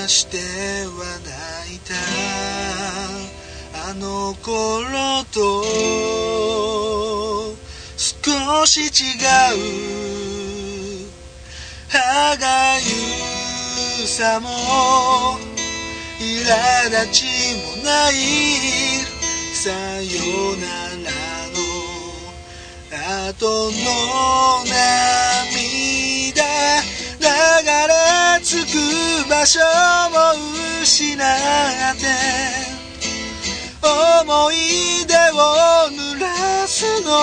しては泣いたあの頃と少し違う歯がゆさも苛立ちもないさよならの後の涙流れ着く場所を失って思い出を濡らすの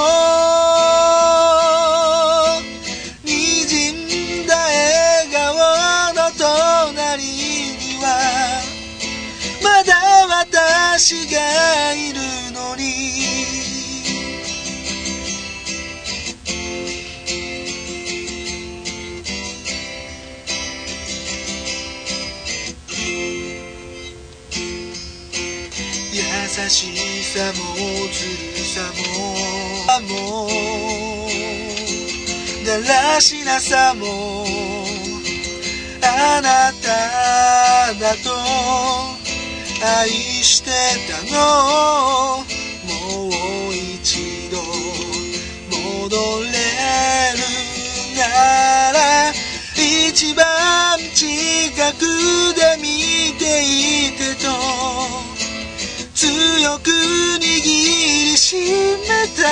滲んだ笑顔の隣にはまだ私がいるのに優しさもずるさもだらしなさもあなただと愛してたのもう一度戻れるなら一番近くで見ていてと強く握りしめた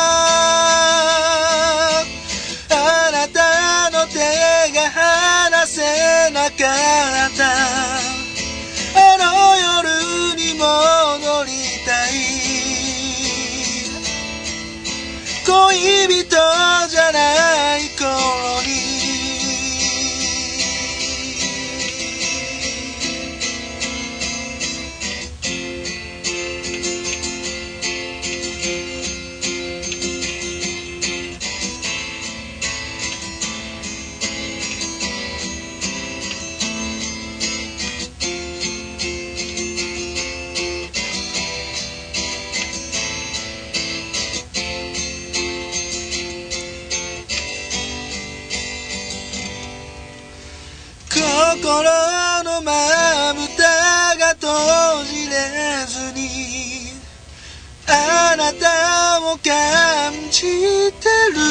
あなたの手が離せなかったあの夜に戻りたい恋人じゃない頃に心のまぶたが閉じれずにあなたを感じてる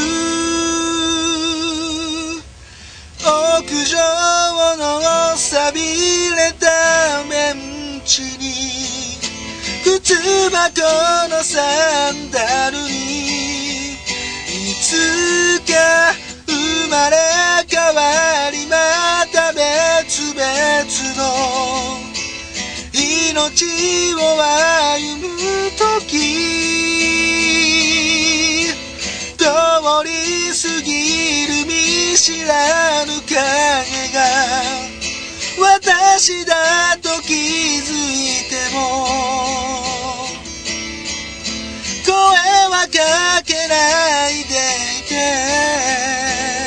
屋上の錆びれたベンチに靴箱のサンダルにいつか生まれ変わりまた別々の命を歩む時通り過ぎる見知らぬ影が私だと気づいても声はかけないでいて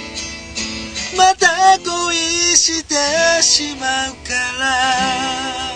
また恋してしまうから